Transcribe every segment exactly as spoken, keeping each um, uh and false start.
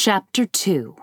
Chapter two.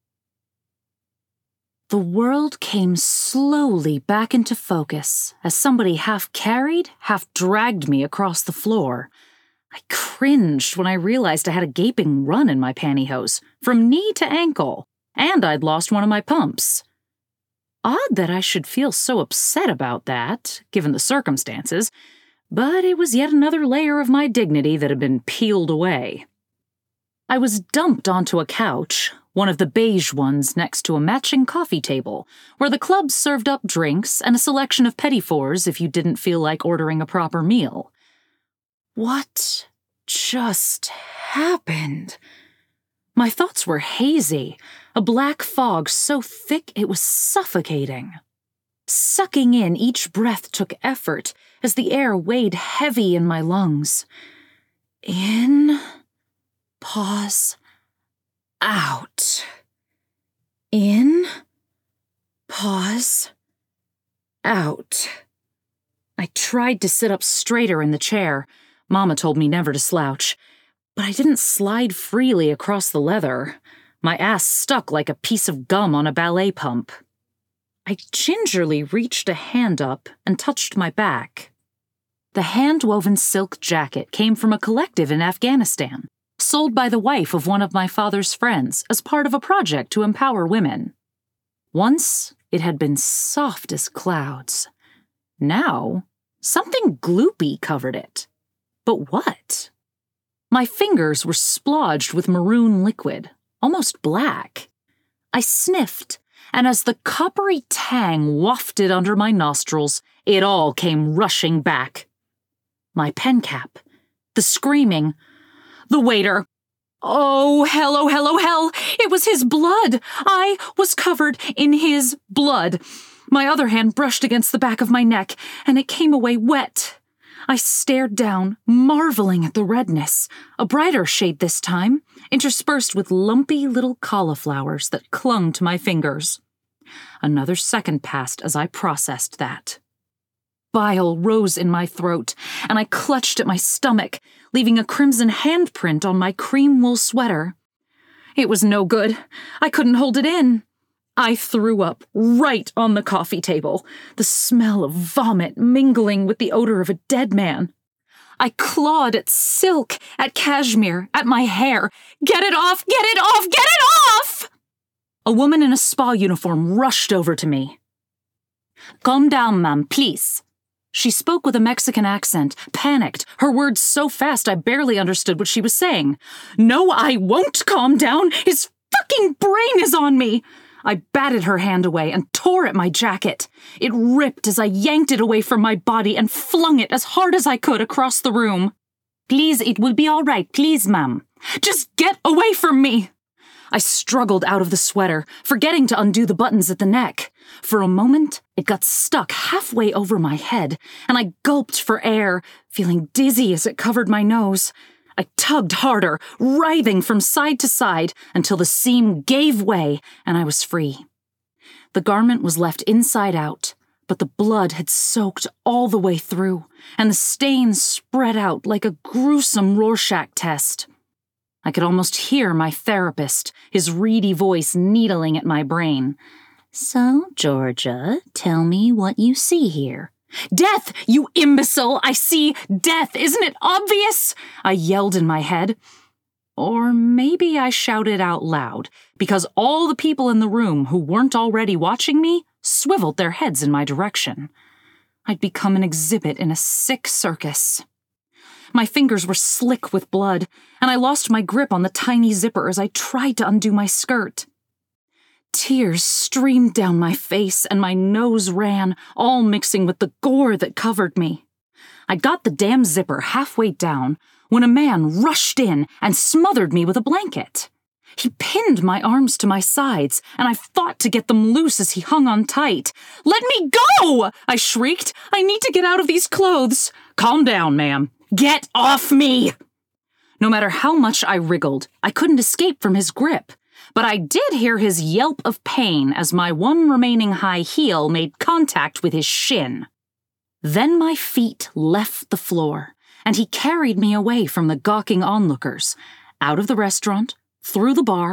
The world came slowly back into focus as somebody half carried, half dragged me across the floor. I cringed when I realized I had a gaping run in my pantyhose, from knee to ankle, and I'd lost one of my pumps. Odd that I should feel so upset about that, given the circumstances, but it was yet another layer of my dignity that had been peeled away. I was dumped onto a couch, one of the beige ones next to a matching coffee table, where the club served up drinks and a selection of petit fours if you didn't feel like ordering a proper meal. What just happened? My thoughts were hazy, a black fog so thick it was suffocating. Sucking in each breath took effort as the air weighed heavy in my lungs. In, pause, out. In, pause, out. I tried to sit up straighter in the chair. Mama told me never to slouch, but I didn't slide freely across the leather. My ass stuck like a piece of gum on a ballet pump. I gingerly reached a hand up and touched my back. The hand-woven silk jacket came from a collective in Afghanistan, sold by the wife of one of my father's friends as part of a project to empower women. Once, it had been soft as clouds. Now, something gloopy covered it. But what? My fingers were splodged with maroon liquid, almost black. I sniffed, and as the coppery tang wafted under my nostrils, it all came rushing back. My pen cap, the screaming, the waiter. Oh, hell, oh, hell, oh, hell! It was his blood! I was covered in his blood. My other hand brushed against the back of my neck, and it came away wet. I stared down, marveling at the redness, a brighter shade this time, interspersed with lumpy little cauliflowers that clung to my fingers. Another second passed as I processed that. Bile rose in my throat, and I clutched at my stomach, leaving a crimson handprint on my cream wool sweater. It was no good. I couldn't hold it in. I threw up right on the coffee table, the smell of vomit mingling with the odor of a dead man. I clawed at silk, at cashmere, at my hair. Get it off! Get it off! Get it off! A woman in a spa uniform rushed over to me. Calm down, ma'am, please. She spoke with a Mexican accent, panicked, her words so fast I barely understood what she was saying. No, I won't calm down! His fucking brain is on me! I batted her hand away and tore at my jacket. It ripped as I yanked it away from my body and flung it as hard as I could across the room. Please, it will be all right, please, ma'am. Just get away from me! I struggled out of the sweater, forgetting to undo the buttons at the neck. For a moment, it got stuck halfway over my head, and I gulped for air, feeling dizzy as it covered my nose. I tugged harder, writhing from side to side, until the seam gave way and I was free. The garment was left inside out, but the blood had soaked all the way through, and the stains spread out like a gruesome Rorschach test. I could almost hear my therapist, his reedy voice needling at my brain. So, Georgia, tell me what you see here. Death, you imbecile! I see death! Isn't it obvious? I yelled in my head. Or maybe I shouted out loud, because all the people in the room who weren't already watching me swiveled their heads in my direction. I'd become an exhibit in a sick circus. My fingers were slick with blood, and I lost my grip on the tiny zipper as I tried to undo my skirt. Tears streamed down my face and my nose ran, all mixing with the gore that covered me. I got the damn zipper halfway down when a man rushed in and smothered me with a blanket. He pinned my arms to my sides, and I fought to get them loose as he hung on tight. Let me go! I shrieked. I need to get out of these clothes. Calm down, ma'am. Get off me! No matter how much I wriggled, I couldn't escape from his grip. But I did hear his yelp of pain as my one remaining high heel made contact with his shin. Then my feet left the floor, and he carried me away from the gawking onlookers, out of the restaurant, through the bar,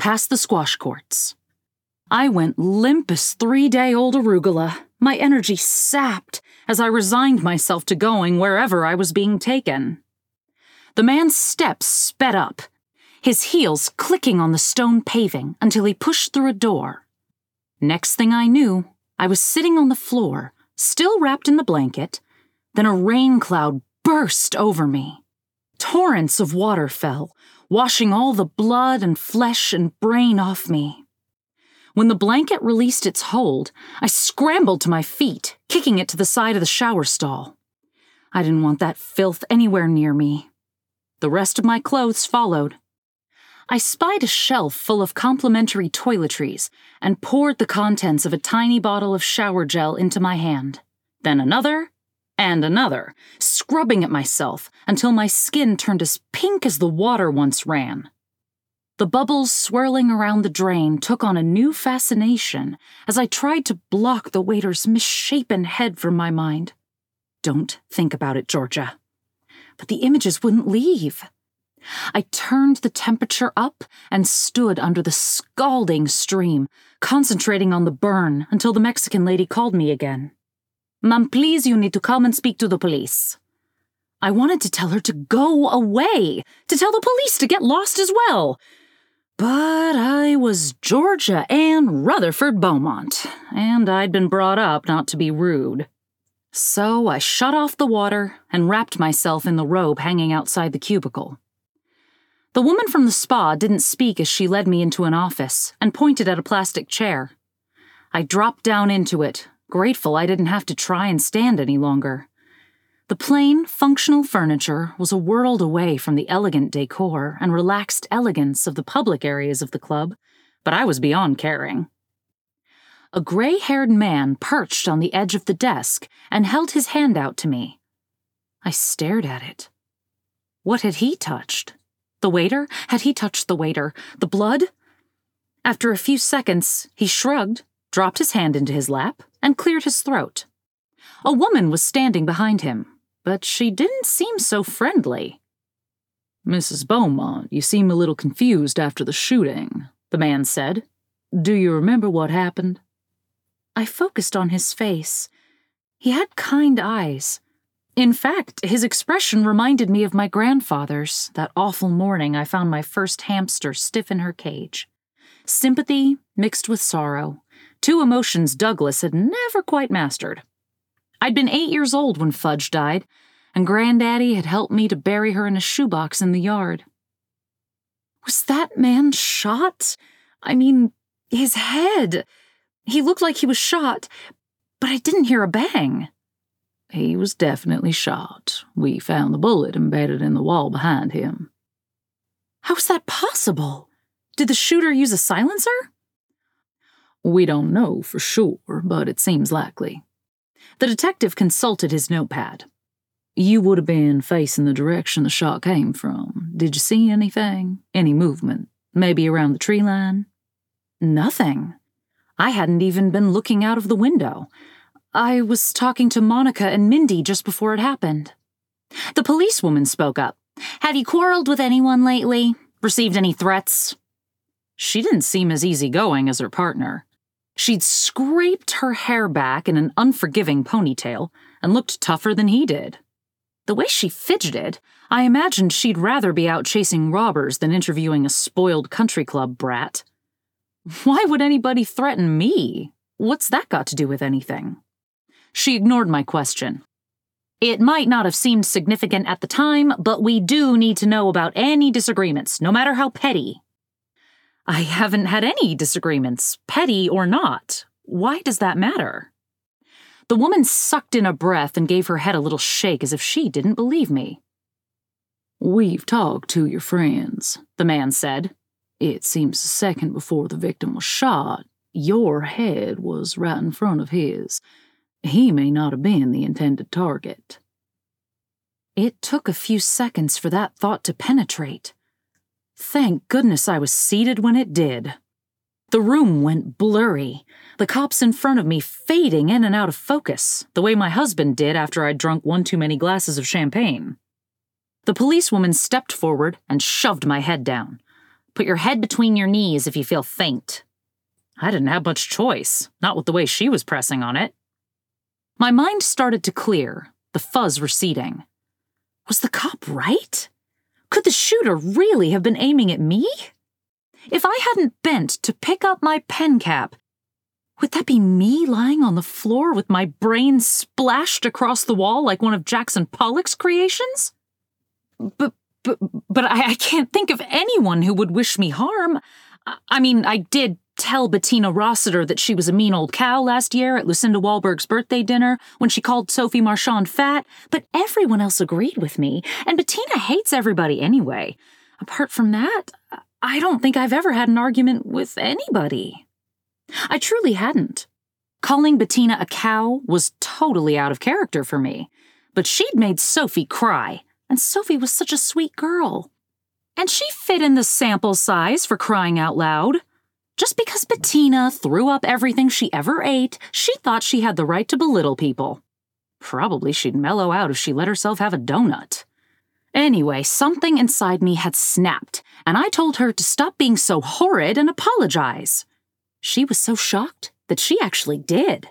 past the squash courts. I went limp as three-day-old arugula, my energy sapped as I resigned myself to going wherever I was being taken. The man's steps sped up, his heels clicking on the stone paving until he pushed through a door. Next thing I knew, I was sitting on the floor, still wrapped in the blanket. Then a rain cloud burst over me. Torrents of water fell, washing all the blood and flesh and brain off me. When the blanket released its hold, I scrambled to my feet, kicking it to the side of the shower stall. I didn't want that filth anywhere near me. The rest of my clothes followed. I spied a shelf full of complimentary toiletries and poured the contents of a tiny bottle of shower gel into my hand. Then another, and another, scrubbing at myself until my skin turned as pink as the water once ran. The bubbles swirling around the drain took on a new fascination as I tried to block the waiter's misshapen head from my mind. Don't think about it, Georgia. But the images wouldn't leave. I turned the temperature up and stood under the scalding stream, concentrating on the burn until the Mexican lady called me again. "Ma'am, please, you need to come and speak to the police." I wanted to tell her to go away, to tell the police to get lost as well. But I was Georgia Ann Rutherford Beaumont, and I'd been brought up not to be rude. So I shut off the water and wrapped myself in the robe hanging outside the cubicle. The woman from the spa didn't speak as she led me into an office and pointed at a plastic chair. I dropped down into it, grateful I didn't have to try and stand any longer. The plain, functional furniture was a world away from the elegant decor and relaxed elegance of the public areas of the club, but I was beyond caring. A gray-haired man perched on the edge of the desk and held his hand out to me. I stared at it. What had he touched? The waiter? Had he touched the waiter? The blood? After a few seconds, he shrugged, dropped his hand into his lap, and cleared his throat. A woman was standing behind him, but she didn't seem so friendly. "Missus Beaumont, you seem a little confused after the shooting," the man said. "Do you remember what happened?" I focused on his face. He had kind eyes. In fact, his expression reminded me of my grandfather's, that awful morning I found my first hamster stiff in her cage. Sympathy mixed with sorrow, two emotions Douglas had never quite mastered. I'd been eight years old when Fudge died, and Granddaddy had helped me to bury her in a shoebox in the yard. Was that man shot? I mean, his head. He looked like he was shot, but I didn't hear a bang. "He was definitely shot. We found the bullet embedded in the wall behind him." How was that possible? Did the shooter use a silencer? "We don't know for sure, but it seems likely." The detective consulted his notepad. "You would have been facing the direction the shot came from. Did you see anything? Any movement? Maybe around the tree line?" Nothing. I hadn't even been looking out of the window. I was talking to Monica and Mindy just before it happened. The policewoman spoke up. "Have you quarreled with anyone lately? Received any threats?" She didn't seem as easygoing as her partner. She'd scraped her hair back in an unforgiving ponytail and looked tougher than he did. The way she fidgeted, I imagined she'd rather be out chasing robbers than interviewing a spoiled country club brat. Why would anybody threaten me? What's that got to do with anything? She ignored my question. "It might not have seemed significant at the time, but we do need to know about any disagreements, no matter how petty." I haven't had any disagreements, petty or not. Why does that matter? The woman sucked in a breath and gave her head a little shake as if she didn't believe me. "We've talked to your friends," the man said. "It seems a second before the victim was shot, your head was right in front of his. He may not have been the intended target." It took a few seconds for that thought to penetrate. Thank goodness I was seated when it did. The room went blurry, the cops in front of me fading in and out of focus, the way my husband did after I'd drunk one too many glasses of champagne. The policewoman stepped forward and shoved my head down. Put your head between your knees if you feel faint. I didn't have much choice, not with the way she was pressing on it. My mind started to clear, the fuzz receding. Was the cop right? Could the shooter really have been aiming at me? If I hadn't bent to pick up my pen cap, would that be me lying on the floor with my brain splashed across the wall like one of Jackson Pollock's creations? But, but, but I, I can't think of anyone who would wish me harm. I, I mean, I did tell Bettina Rossiter that she was a mean old cow last year at Lucinda Wahlberg's birthday dinner when she called Sophie Marchand fat, but everyone else agreed with me, and Bettina hates everybody anyway. Apart from that, I don't think I've ever had an argument with anybody. I truly hadn't. Calling Bettina a cow was totally out of character for me, but she'd made Sophie cry, and Sophie was such a sweet girl. And she fit in the sample size for crying out loud. Just because Bettina threw up everything she ever ate, she thought she had the right to belittle people. Probably she'd mellow out if she let herself have a donut. Anyway, something inside me had snapped, and I told her to stop being so horrid and apologize. She was so shocked that she actually did.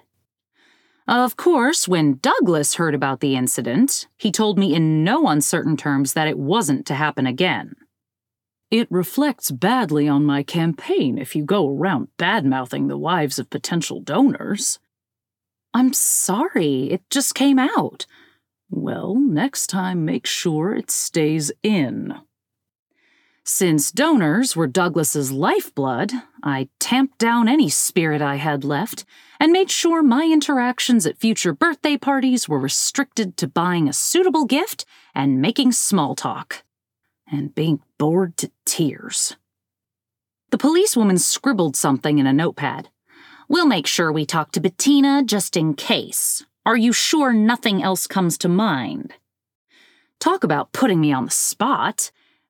Of course, when Douglas heard about the incident, he told me in no uncertain terms that it wasn't to happen again. It reflects badly on my campaign if you go around bad-mouthing the wives of potential donors. I'm sorry, it just came out. Well, next time make sure it stays in. Since donors were Douglas's lifeblood, I tamped down any spirit I had left and made sure my interactions at future birthday parties were restricted to buying a suitable gift and making small talk. And being bored to tears. The policewoman scribbled something in a notepad. We'll make sure we talk to Bettina just in case. Are you sure nothing else comes to mind? Talk about putting me on the spot.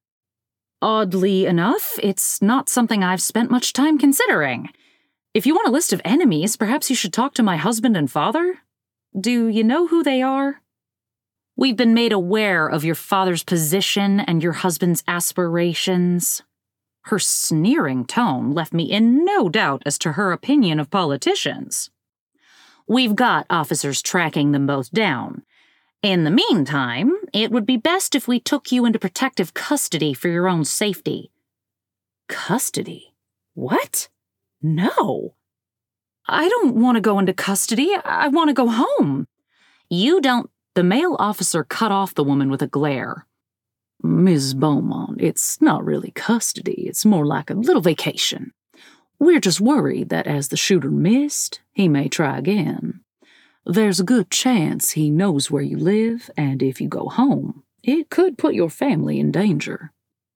Oddly enough, it's not something I've spent much time considering. If you want a list of enemies, perhaps you should talk to my husband and father? Do you know who they are? We've been made aware of your father's position and your husband's aspirations. Her sneering tone left me in no doubt as to her opinion of politicians. We've got officers tracking them both down. In the meantime, it would be best if we took you into protective custody for your own safety. Custody? What? No. I don't want to go into custody. I want to go home. You don't. The male officer cut off the woman with a glare. Miss Beaumont, it's not really custody. It's more like a little vacation. We're just worried that as the shooter missed, he may try again. There's a good chance he knows where you live, and if you go home, it could put your family in danger.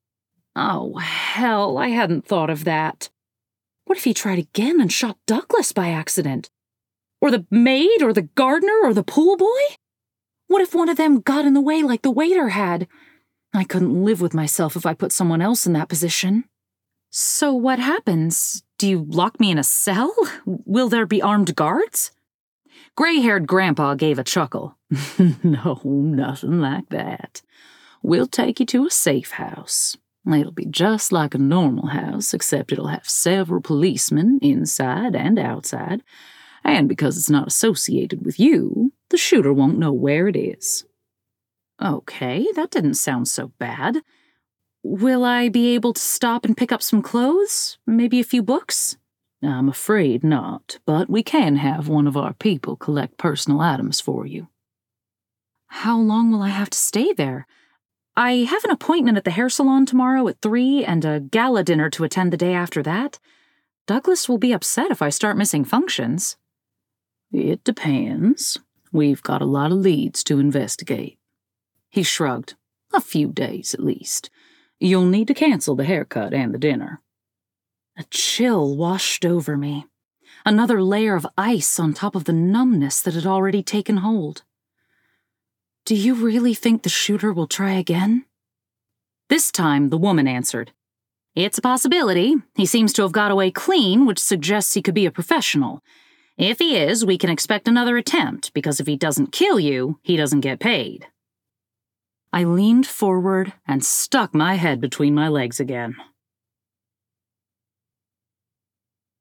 Oh, hell, I hadn't thought of that. What if he tried again and shot Douglas by accident? Or the maid, or the gardener, or the pool boy? What if one of them got in the way like the waiter had? I couldn't live with myself if I put someone else in that position. So what happens? Do you lock me in a cell? Will there be armed guards? Gray-haired Grandpa gave a chuckle. No, nothing like that. We'll take you to a safe house. It'll be just like a normal house, except it'll have several policemen inside and outside, and because it's not associated with you, the shooter won't know where it is. Okay, that didn't sound so bad. Will I be able to stop and pick up some clothes? Maybe a few books? I'm afraid not, but we can have one of our people collect personal items for you. How long will I have to stay there? I have an appointment at the hair salon tomorrow at three and a gala dinner to attend the day after that. Douglas will be upset if I start missing functions. It depends. We've got a lot of leads to investigate. He shrugged. A few days, at least. You'll need to cancel the haircut and the dinner. A chill washed over me. Another layer of ice on top of the numbness that had already taken hold. Do you really think the shooter will try again? This time, the woman answered. It's a possibility. He seems to have got away clean, which suggests he could be a professional. If he is, we can expect another attempt, because if he doesn't kill you, he doesn't get paid. I leaned forward and stuck my head between my legs again.